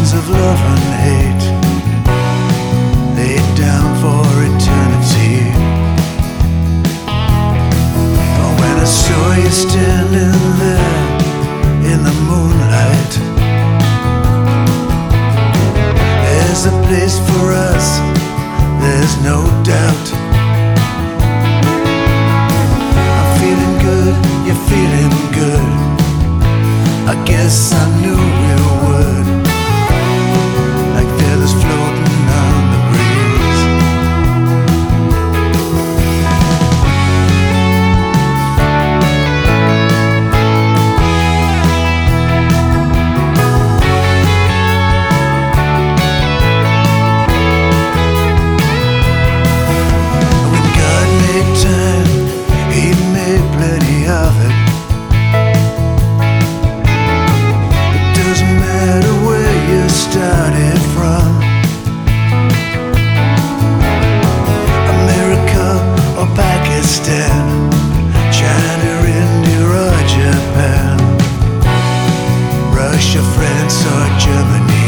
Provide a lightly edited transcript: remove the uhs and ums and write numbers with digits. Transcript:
songs of love and hate laid down for eternity. But when I saw you standing there in the moonlight, there's a place for us, there's no doubt. I'm feeling good, you're feeling good, I guess I knew we would, like feathers floating on the breeze. When God made time, He made plenty of it. Doesn't matter where you started from, America or Pakistan, China, India or Japan, Russia, France or Germany.